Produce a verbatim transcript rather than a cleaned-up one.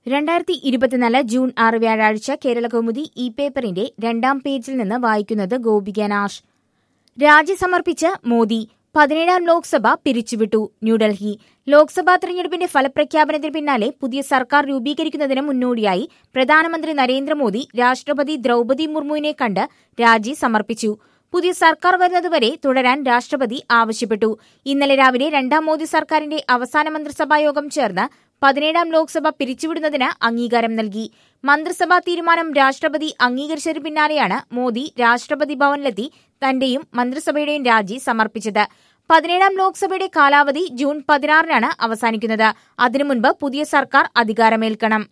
രണ്ടായിരത്തി ഇരുപത്തിനാല് ജൂൺ ആറ് വ്യാഴാഴ്ച കേരളകൗമുദി ഇ പേപ്പറിന്റെ രണ്ടാം പേജിൽ നിന്ന് വായിക്കുന്നത് ഗോപിക നാഷ്. രാജി സമർപ്പിച്ച് മോദി, പതിനേഴാം ലോക്സഭ പിരിച്ചുവിട്ടു. ന്യൂഡൽഹി. ലോക്സഭാ തെരഞ്ഞെടുപ്പിന്റെ ഫലപ്രഖ്യാപനത്തിന് പിന്നാലെ പുതിയ സർക്കാർ രൂപീകരിക്കുന്നതിന് മുന്നോടിയായി പ്രധാനമന്ത്രി നരേന്ദ്രമോദി രാഷ്ട്രപതി ദ്രൌപദി മുർമുവിനെ കണ്ട് രാജി സമർപ്പിച്ചു. പുതിയ സർക്കാർ വരുന്നതുവരെ തുടരാൻ രാഷ്ട്രപതി ആവശ്യപ്പെട്ടു. ഇന്നലെ രാവിലെ രണ്ടാം മോദി സർക്കാരിന്റെ അവസാന മന്ത്രിസഭായോഗം ചേർന്ന് പതിനേഴാം ലോക്സഭ പിരിച്ചുവിടുന്നതിന് അംഗീകാരം നൽകി. മന്ത്രിസഭാ തീരുമാനം രാഷ്ട്രപതി അംഗീകരിച്ചതിന് പിന്നാലെയാണ് മോദി രാഷ്ട്രപതി ഭവനിലെത്തി തന്റെയും മന്ത്രിസഭയുടെയും രാജി സമർപ്പിച്ചത്. പതിനേഴാം ലോക്സഭയുടെ കാലാവധി ജൂൺ പതിനാറിനാണ് അവസാനിക്കുന്നത്. അതിനു മുൻപ് പുതിയ സർക്കാർ അധികാരമേൽക്കണം.